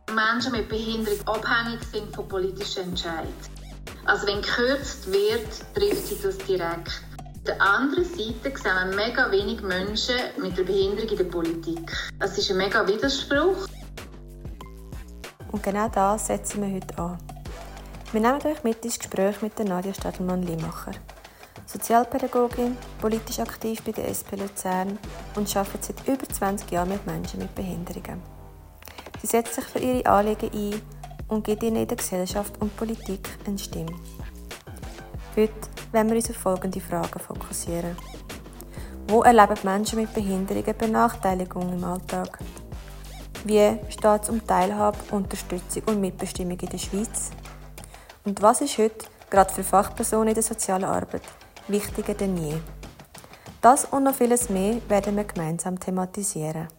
Menschen mit Behinderung abhängig sind von politischen Entscheidungen. Also wenn gekürzt wird, trifft sie das direkt. Auf der anderen Seite sehen wir mega wenig Menschen mit einer Behinderung in der Politik. Das ist ein mega Widerspruch. Und genau das setzen wir heute an. Wir nehmen euch mit ins Gespräch mit Nadia Stadelmann-Limacher. Sozialpädagogin, politisch aktiv bei der SP Luzern und arbeitet seit über 20 Jahren mit Menschen mit Behinderungen. Sie setzt sich für ihre Anliegen ein und gibt ihnen in der Gesellschaft und Politik eine Stimme. Heute wollen wir uns auf folgende Fragen fokussieren. Wo erleben Menschen mit Behinderungen Benachteiligung im Alltag? Wie steht es um Teilhabe, Unterstützung und Mitbestimmung in der Schweiz? Und was ist heute, gerade für Fachpersonen in der sozialen Arbeit, wichtiger denn je? Das und noch vieles mehr werden wir gemeinsam thematisieren.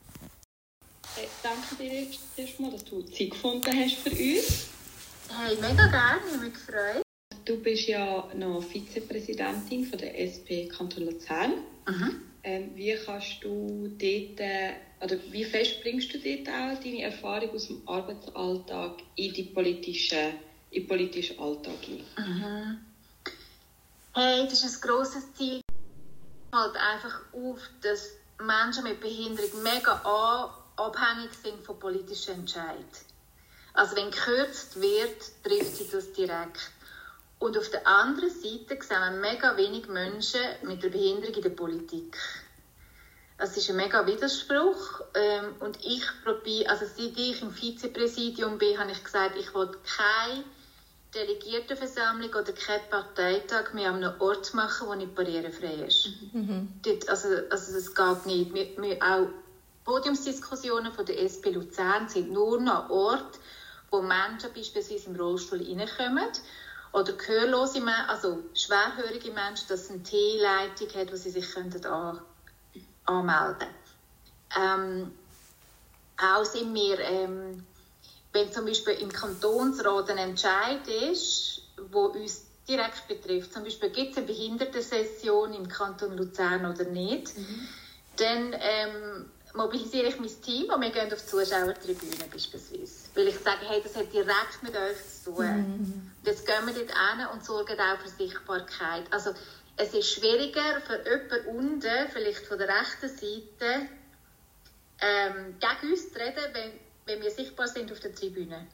Danke dir erstmal, dass du Zeit gefunden hast für uns. Hey, mega gerne, ich mich gefreut. Du bist ja noch Vizepräsidentin von der SP Kanton Luzern. Wie kannst du dort, oder wie fest bringst du dort auch deine Erfahrung aus dem Arbeitsalltag in den politischen Alltag ein? Hey, das ist ein grosses Ziel. Halt einfach auf, dass Menschen mit Behinderung mega abhängig sind von politischen Entscheidungen. Also wenn gekürzt wird, trifft sie das direkt. Und auf der anderen Seite sehen wir mega wenig Menschen mit einer Behinderung in der Politik. Das ist ein mega Widerspruch. Und ich probiere, also seit ich im Vizepräsidium bin, habe ich gesagt, ich will keine Delegiertenversammlung oder keinen Parteitag mehr an einem Ort machen, der nicht barrierefrei ist. Also das geht nicht. Wir auch Podiumsdiskussionen von der SP Luzern sind nur noch Orte, wo Menschen beispielsweise im Rollstuhl reinkommen oder gehörlose Menschen, also schwerhörige Menschen, dass eine T-Leitung hat, wo sie sich anmelden können. Auch sind wir, wenn zum Beispiel im Kantonsrat ein Entscheid ist, der uns direkt betrifft, zum Beispiel gibt es eine Behindertensession im Kanton Luzern oder nicht, dann mobilisiere ich mein Team und wir gehen auf die Zuschauertribüne beispielsweise. Weil ich sage, hey, das hat direkt mit euch zu tun. Und jetzt gehen wir dort hin und sorgen auch für Sichtbarkeit. Also es ist schwieriger für jemanden unten, vielleicht von der rechten Seite, gegen uns zu reden, wenn wir sichtbar sind auf der Tribüne.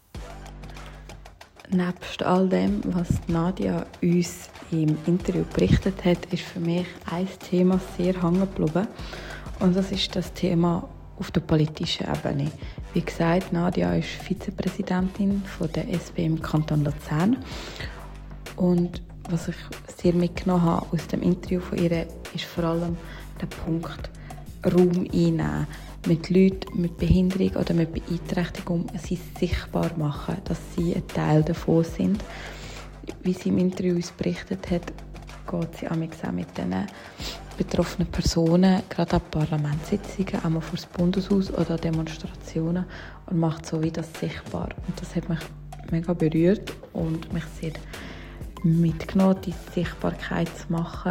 Nebst all dem, was Nadia uns im Interview berichtet hat, ist für mich ein Thema sehr hängen geblieben. Und das ist das Thema auf der politischen Ebene. Wie gesagt, Nadia ist Vizepräsidentin von der SP im Kanton Luzern. Und was ich sehr mitgenommen habe aus dem Interview von ihr, ist vor allem der Punkt Raum einnehmen. Mit Leuten mit Behinderung oder mit Beeinträchtigung sie sichtbar machen, dass sie ein Teil davon sind. Wie sie im Interview uns berichtet hat, geht sie auch mit diesen betroffenen Personen, gerade an Parlamentssitzungen, einmal vor das Bundeshaus oder an Demonstrationen und macht so wie das sichtbar. Und das hat mich mega berührt und mich sehr mitgenommen, diese Sichtbarkeit zu machen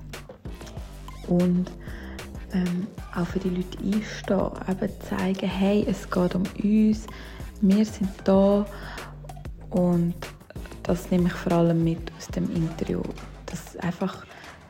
und auch für die Leute einstehen, eben zeigen, hey, es geht um uns, wir sind da. Und das nehme ich vor allem mit aus dem Interview, dass einfach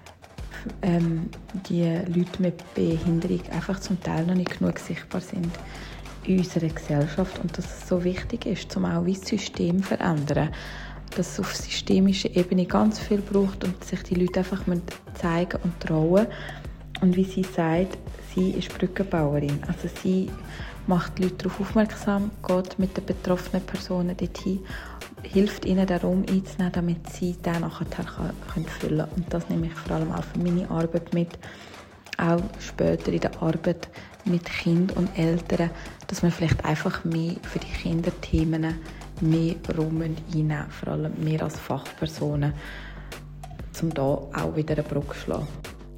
die Leute mit Behinderung einfach zum Teil noch nicht genug sichtbar sind in unserer Gesellschaft und dass es so wichtig ist, um auch das System zu verändern. Dass es auf systemischer Ebene ganz viel braucht und sich die Leute einfach zeigen und trauen. Und wie sie sagt, sie ist Brückenbauerin. Also sie macht die Leute darauf aufmerksam, geht mit den betroffenen Personen dorthin, hilft ihnen, den Raum einzunehmen, damit sie den nachher füllen können. Und das nehme ich vor allem auch für meine Arbeit mit, auch später in der Arbeit mit Kindern und Eltern, dass man vielleicht einfach mehr für die Kinderthemen mehr Raum einnehmen, vor allem mehr als Fachpersonen, um da auch wieder eine Brücke zu schlagen.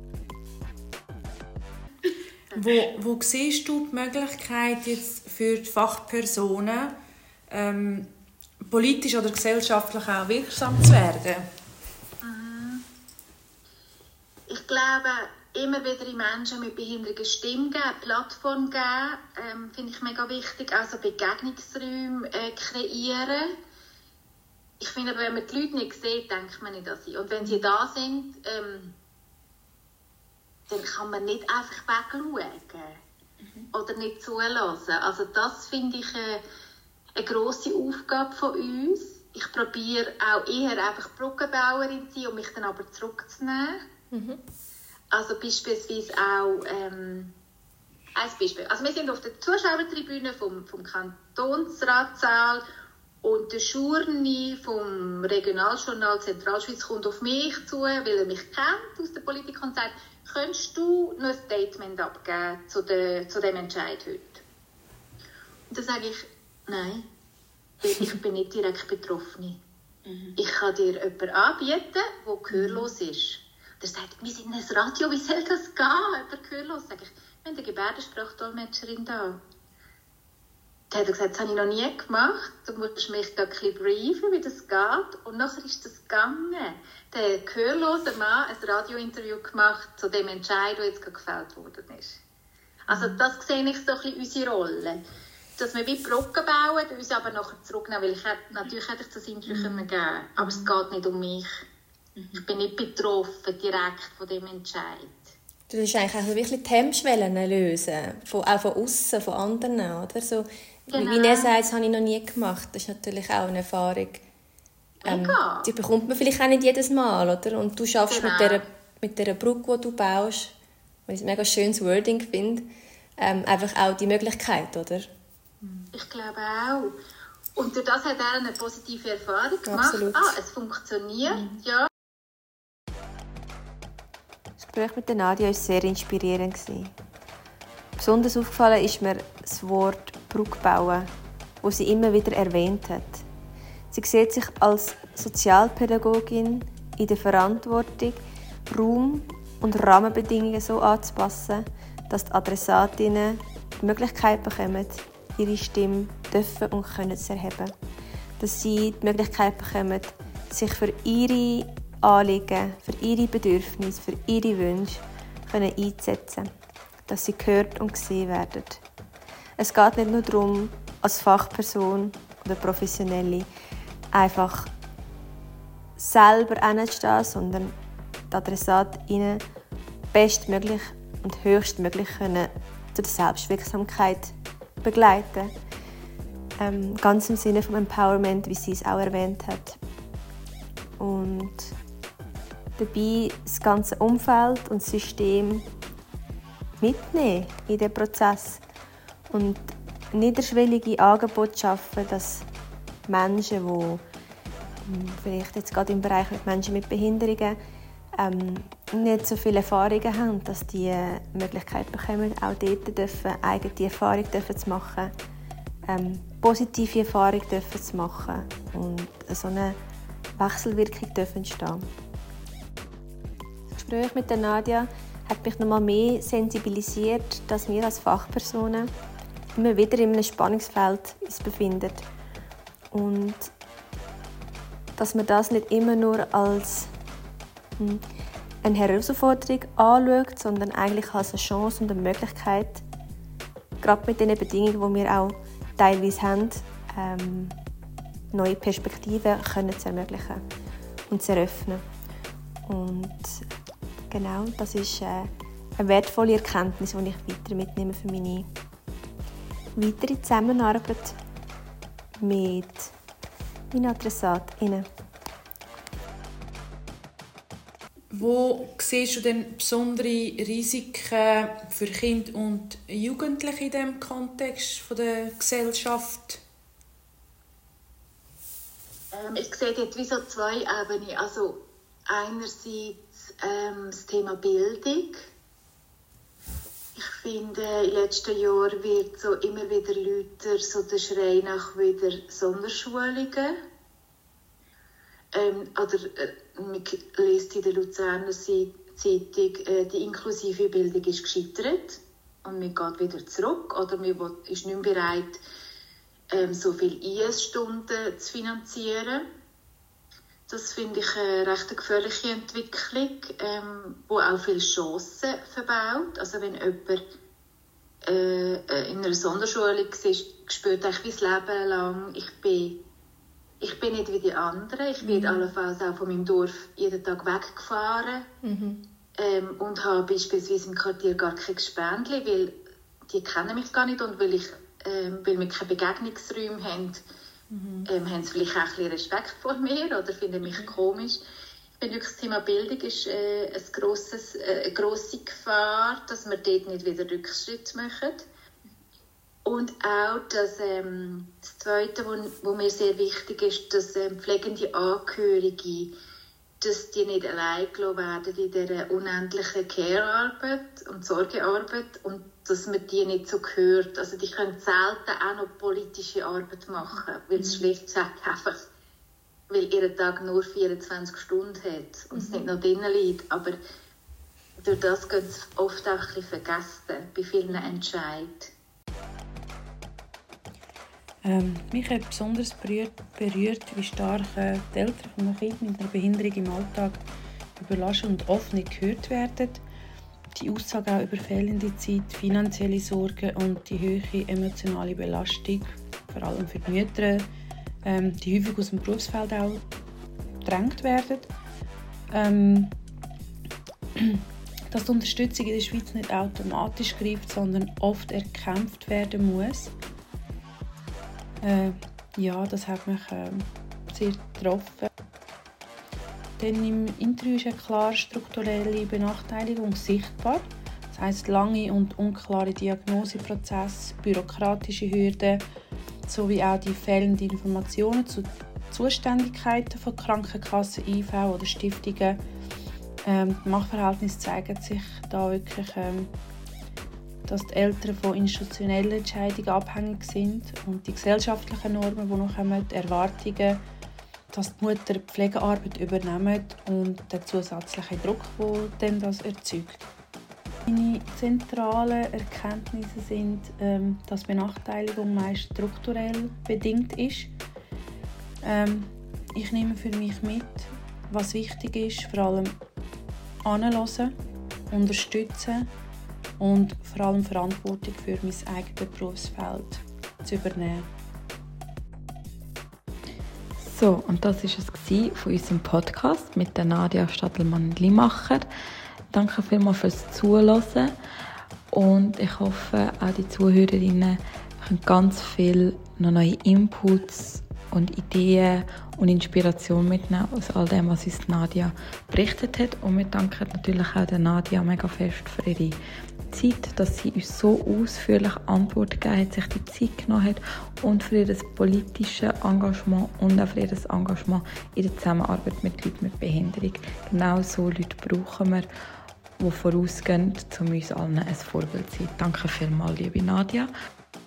Wo siehst du die Möglichkeit jetzt für die Fachpersonen, politisch oder gesellschaftlich auch wirksam zu werden? Ich glaube, immer wieder in Menschen mit Behinderungen Stimme geben, Plattform geben, finde ich mega wichtig. Also Begegnungsräume kreieren. Ich finde aber, wenn man die Leute nicht sieht, denkt man nicht an sie. Und wenn sie da sind, dann kann man nicht einfach wegschauen oder nicht zulassen. Also das finde ich eine grosse Aufgabe von uns. Ich probiere auch eher einfach Brückenbauerin zu sein, um mich dann aber zurückzunehmen. Also beispielsweise auch ein Beispiel. Also wir sind auf der Zuschauertribüne vom Kantonsratssaal und der Schurni vom Regionaljournal Zentralschweiz kommt auf mich zu, weil er mich kennt aus der Politik und sagt, könntest du noch ein Statement abgeben zu dem Entscheid heute? Und dann sage ich, nein, weil ich bin nicht direkt Betroffene. Ich kann dir jemanden anbieten, der gehörlos ist. Der sagt, wir sind ein Radio, wie soll das gehen, jemand gehörlos? Sage ich, wir haben eine Gebärdensprachdolmetscherin da. Dann hat er gesagt, das habe ich noch nie gemacht. Du musst mich da ein bisschen briefen, wie das geht. Und nachher ist das gegangen. Der gehörlose Mann hat ein Radiointerview gemacht zu dem Entscheid, der jetzt gefällt worden ist. Also das sehe ich so ein bisschen unsere Rolle. Dass wir wie Brücken bauen, uns aber nachher zurücknehmen. Weil natürlich hätte ich das Interview geben können, aber es geht nicht um mich. Ich bin nicht betroffen direkt von dem Entscheid. Du musst eigentlich auch wirklich die Hemmschwellen lösen, auch von außen, von anderen, oder? So, genau. Wie er sagt, das habe ich noch nie gemacht. Das ist natürlich auch eine Erfahrung. Die bekommt man vielleicht auch nicht jedes Mal, oder? Und du schaffst mit dieser Brücke, die du baust, weil ich ein mega schönes Wording finde, einfach auch die Möglichkeit, oder? Ich glaube auch. Und durch das hat er eine positive Erfahrung gemacht. Absolut. Es funktioniert, ja. Das Gespräch mit Nadia war sehr inspirierend. Besonders aufgefallen ist mir das Wort Brücke bauen, das sie immer wieder erwähnt hat. Sie sieht sich als Sozialpädagogin in der Verantwortung, Raum und Rahmenbedingungen so anzupassen, dass die Adressatinnen die Möglichkeit bekommen, ihre Stimme dürfen und können zu erheben. Dass sie die Möglichkeit bekommen, sich für ihre Anliegen, für ihre Bedürfnisse, für ihre Wünsche einzusetzen. Dass sie gehört und gesehen werden. Es geht nicht nur darum, als Fachperson oder Professionelle einfach selber hinzustehen, sondern die AdressatInnen bestmöglich und höchstmöglich können zu der Selbstwirksamkeit begleiten. Ganz im Sinne vom Empowerment, wie sie es auch erwähnt hat. Und dabei das ganze Umfeld und das System mitnehmen in den Prozess und niederschwellige Angebote schaffen, dass Menschen, die vielleicht jetzt gerade im Bereich mit Menschen mit Behinderungen nicht so viele Erfahrungen haben, dass die Möglichkeit bekommen, auch dort eigene Erfahrung zu machen, positive Erfahrung zu machen und so eine Wechselwirkung entstehen. Das Gespräch mit Nadia hat mich noch mal mehr sensibilisiert, dass wir als Fachpersonen immer wieder in einem Spannungsfeld uns befinden und dass man das nicht immer nur als eine Herausforderung anschaut, sondern eigentlich als eine Chance und eine Möglichkeit, gerade mit den Bedingungen, die wir auch teilweise haben, neue Perspektiven zu ermöglichen und zu eröffnen. Und genau, das ist eine wertvolle Erkenntnis, die ich weiter mitnehme für meine weitere Zusammenarbeit mit meinen AdressatInnen. Wo siehst du denn besondere Risiken für Kinder und Jugendliche in diesem Kontext der Gesellschaft? Ich sehe dort wie so zwei Ebenen. Also einerseits das Thema Bildung. Ich finde, in den letzten Jahren wird so immer wieder lauter so der Schrei nach wieder Sonderschulungen. Man liest in der Luzerner Zeitung, die inklusive Bildung ist gescheitert und man geht wieder zurück oder man ist nicht mehr bereit, so viele IS-Stunden zu finanzieren. Das finde ich eine recht gefährliche Entwicklung, die auch viele Chancen verbaut. Also wenn jemand in einer Sonderschule ist, spürt eigentlich das Leben lang, ich bin nicht wie die anderen. Ich bin allenfalls auch von meinem Dorf jeden Tag weggefahren und habe beispielsweise im Quartier gar kein Gespendli, weil die kennen mich gar nicht und weil wir keine Begegnungsräume haben, haben sie vielleicht auch ein bisschen Respekt vor mir oder finden mich komisch. Ich finde wirklich, das Thema Bildung ist eine grosse Gefahr, dass wir dort nicht wieder Rückschritt machen. Und auch das Zweite, was mir sehr wichtig ist, dass pflegende Angehörige, dass die nicht allein gelassen werden in dieser unendlichen Care-Arbeit und Sorgearbeit und dass man die nicht so hört. Also die können selten auch noch politische Arbeit machen, weil es schlicht gesagt einfach, weil ihr Tag nur 24 Stunden hat und es nicht noch drinnen liegt. Aber durch das geht es oft auch ein bisschen vergessen bei vielen Entscheidungen. Mich hat besonders berührt, wie stark die Eltern von einem Kind mit einer Behinderung im Alltag überlassen und oft nicht gehört werden. Die Aussage auch über fehlende Zeit, finanzielle Sorgen und die hohe emotionale Belastung, vor allem für die Mütter, die häufig aus dem Berufsfeld auch gedrängt werden. Dass die Unterstützung in der Schweiz nicht automatisch greift, sondern oft erkämpft werden muss. Das hat mich sehr getroffen. Denn im Interview ist eine klare strukturelle Benachteiligung sichtbar. Das heisst, lange und unklare Diagnoseprozesse, bürokratische Hürden sowie auch die fehlenden Informationen zu Zuständigkeiten von Krankenkassen, IV oder Stiftungen. Die Machtverhältnisse zeigen sich da wirklich, dass die Eltern von institutionellen Entscheidungen abhängig sind und die gesellschaftlichen Normen, die noch kommen, die Erwartungen, dass die Mutter die Pflegearbeit übernehmen und der zusätzliche Druck, den das erzeugt. Meine zentralen Erkenntnisse sind, dass Benachteiligung meist strukturell bedingt ist. Ich nehme für mich mit, was wichtig ist, vor allem anhören, unterstützen und vor allem Verantwortung für mein eigenes Berufsfeld zu übernehmen. So, und das war es von unserem Podcast mit der Nadia Stadelmann-Limacher. Danke vielmals fürs Zuhören und ich hoffe, auch die Zuhörerinnen können ganz viel noch neue Inputs und Ideen und Inspiration mitnehmen aus all dem, was uns Nadia berichtet hat. Und wir danken natürlich auch der Nadia mega fest für ihre Zeit, dass sie uns so ausführlich Antworten gegeben hat, sich die Zeit genommen hat und für ihr politisches Engagement und auch für ihr Engagement in der Zusammenarbeit mit Leuten mit Behinderung. Genau so Leute brauchen wir, die vorausgehen, um uns allen ein Vorbild zu sein. Danke vielmals, liebe Nadia.